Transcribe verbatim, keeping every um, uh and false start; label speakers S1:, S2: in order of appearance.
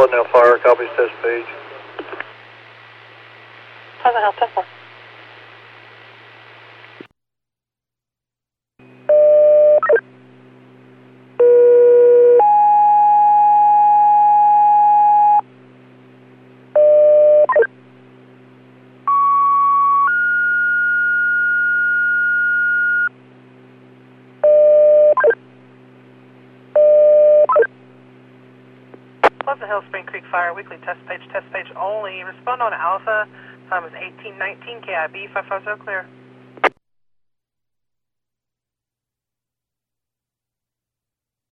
S1: Pleasant Hill Fire, copies test page.
S2: Pleasant Hill, test one. Pleasant Hill Spring Creek Fire, weekly test page, test page only. Respond on Alpha. Time is eighteen nineteen, K I B five five zero, clear.